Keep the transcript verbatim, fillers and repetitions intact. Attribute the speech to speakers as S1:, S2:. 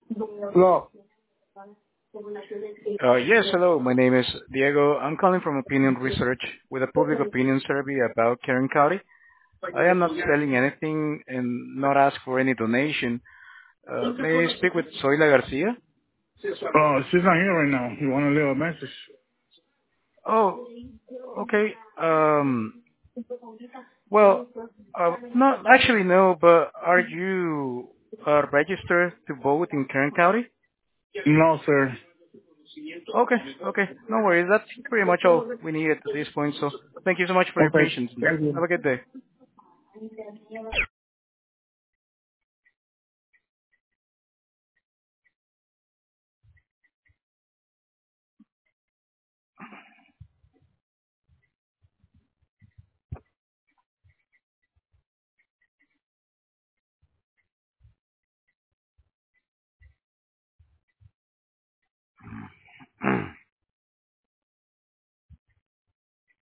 S1: Hello.
S2: Uh, yes, hello. My name is Diego. I'm calling from Opinion Research with a public opinion survey about Kern County. I am not selling anything and not ask for any donation. Uh, may I speak with Zoila Garcia?
S1: Uh, she's not here right now. You want to leave a message?
S2: Oh, okay. Um, well, uh, not actually no, but are you uh, registered to vote in Kern County?
S1: No, sir.
S2: Okay, okay. No worries. That's pretty much all we needed at this point. So thank you so much for your
S1: Okay.
S2: patience.
S1: Thank you.
S2: Have a good day.